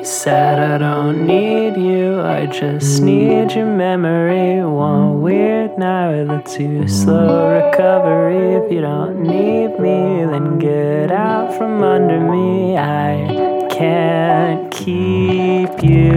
Said I don't need you, I just need your memory. One weird night, let's do a slow recovery. If you don't need me, then get out from under me. I can't keep you